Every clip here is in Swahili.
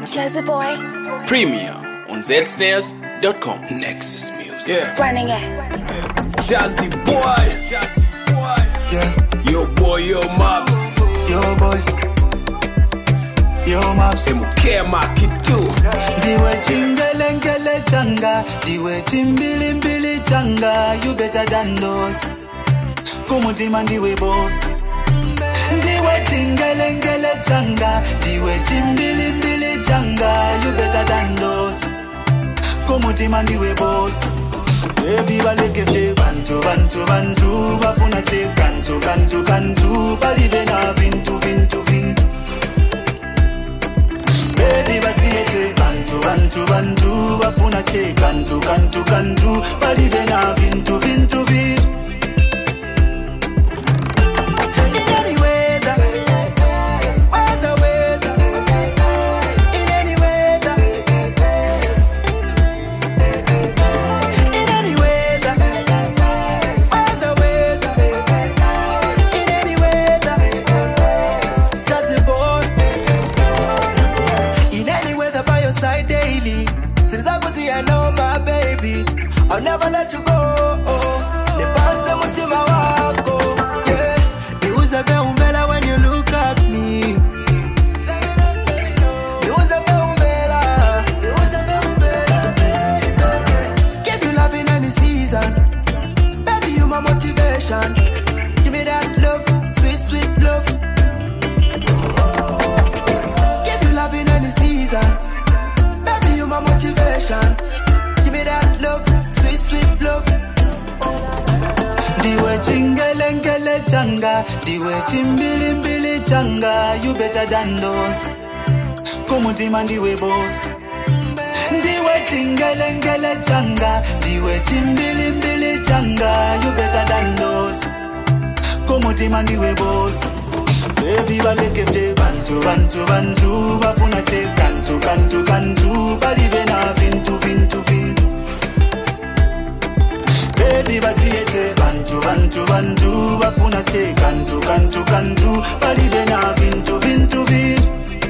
Jazzy Boy. Premier on zsnares.com. Nexus Music. Yeah. Running it. Jazzy Boy. Jazzy Boy. Yeah. Yo boy, yo mops. Yo boy. Yo mops. Emuke makitu. Diwe chingelengele changa. Diwe chimbilimbili changa. You better than those. Kumutima ndiwe boss. Diwe chingelengele changa. Diwe chimbilimbili changa. You better than those. Kumutima ndiwe boss. Baby baleke bantu bantu bantu bafuna che kantu kantu kantu balibe na vintu vintu vintu. Baby basiye che bantu bantu bantu bafuna che kantu kantu kantu balibe na vintu vintu vintu. I'll never let you go. Nipase mutima wako. Yeah. Niuze umbela when you look at me. Niuze umbela. Niuze umbela, baby. Give you love in any season. Baby, you my motivation. Give me that love, sweet, sweet love. Give you love in any season. Baby, you my motivation. Give me that love. Sweet love. Diwe chingelengele changa. Diwe chimbilimbili changa. You better than those. Kumutima ndiwe boss. Diwe chingelengele changa. Diwe chimbilimbili changa. You better than those. Kumutima ndiwe boss. Baby baleke bantu bantu bantu bafuna che kantu kantu kantu balibe na vintu vintu vintu. Baby basiye che bantu bantu bantu bafuna che kantu kantu kantu balibe na vintu vintu vintu.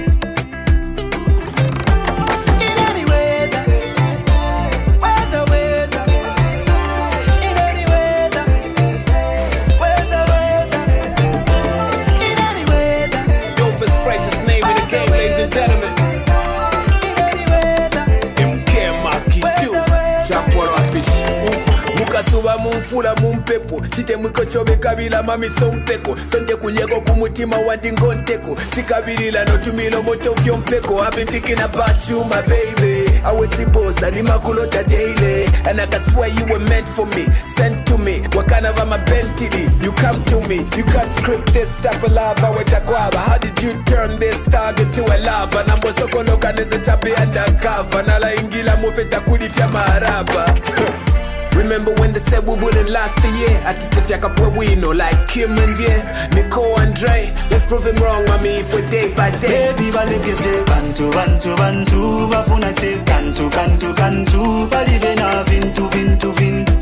Suba mumfula mumpepo chite mwiko chobe kabila mami sompeko sonte kunyego kumutima wandi ngonteko chikabilila no tumilo moto kyompeko. I've been thinking about you my baby. I was supposed ni makulota daily and I can swear you were meant for me, sent to me. Wakana va mabentili you come to me. You can't script this type of love awetakwaba. How did you turn this dog into a lava? Nambo soko loka neze chapi undercover nala ingila mufeta kulifya maraba. Remember when they said we wouldn't last a year? I think if you we know like Kim and Jay, Nicole and Dre. Let's prove him wrong, mommy, if we're day by day. Baby baleke bantu bantu bantu bafuna che kantu kantu kantu balibe na vintu vintu vintu.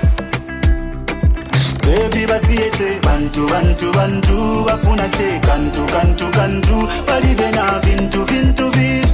Baby basiye che bantu bantu bantu bafuna che kantu kantu kantu balibe na vintu vintu vintu.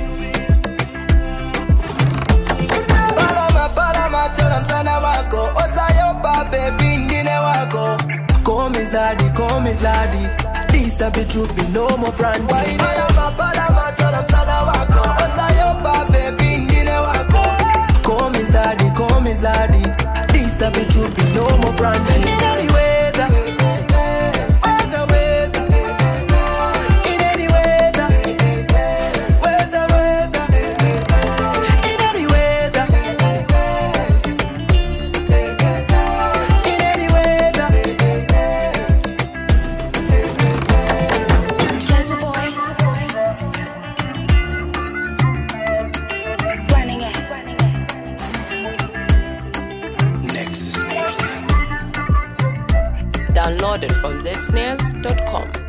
Call me Zaddy. This to be true, be no more brand. Why Palama, tell them Sana wako. Osayopa, baby, ndine wako. Call me Zaddy. This to be true, be no more brand. In any weather, weather. In any weather, weather. In any weather, in any weather. Jazzy Boy. Running it. Nexus Music. Downloaded from zsnares.com.